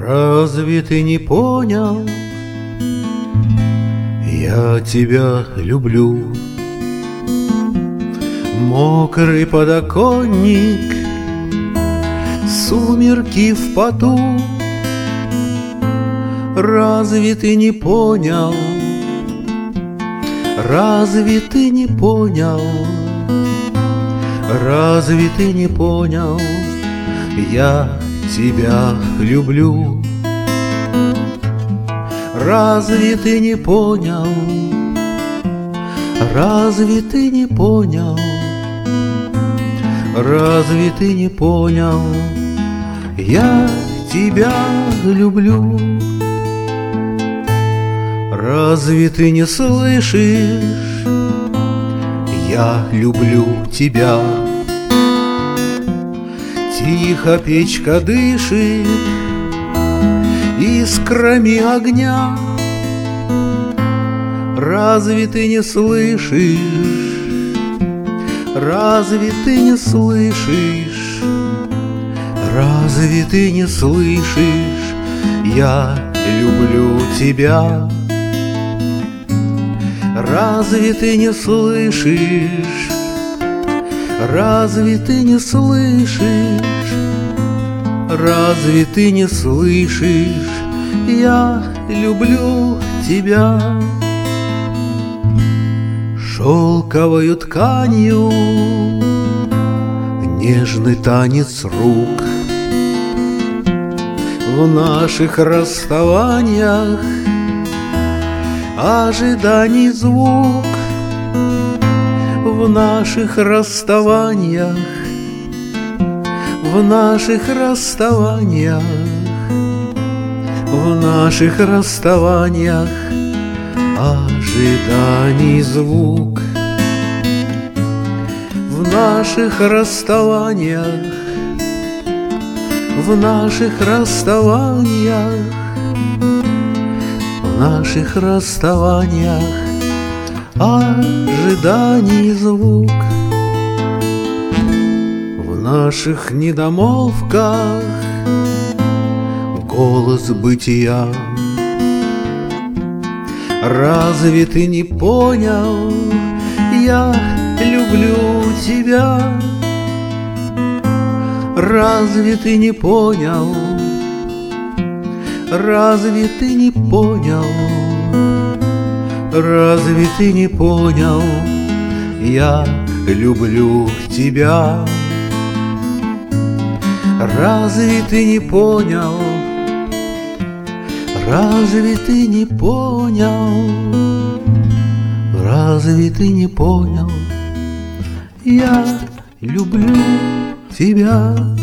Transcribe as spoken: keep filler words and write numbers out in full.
Разве ты не понял? Я тебя люблю. Мокрый подоконник, сумерки в поту. Разве ты не понял? Разве ты не понял? Разве ты не понял? Я тебя люблю. Разве ты не понял? Разве ты не понял? Разве ты не понял? Я тебя люблю. Разве ты не слышишь? Я люблю тебя. Тихо печка дышит искрами огня. Разве ты не слышишь? Разве ты не слышишь? Разве ты не слышишь? Я люблю тебя. Разве ты не слышишь? Разве ты не слышишь? Разве ты не слышишь? Я люблю тебя. Шелковою тканью нежный танец рук. В наших расставаниях ожиданий звук. В наших расставаниях, в наших расставаниях, в наших расставаниях ожиданий звук. В наших расставаниях, в наших расставаниях, в наших расставаниях ожиданий звук. В наших недомолвках голос бытия. Разве ты не понял? Я люблю тебя. Разве ты не понял? Разве ты не понял? Разве ты не понял? Я люблю тебя. Разве ты не понял? Разве ты не понял? Разве ты не понял? Я люблю тебя.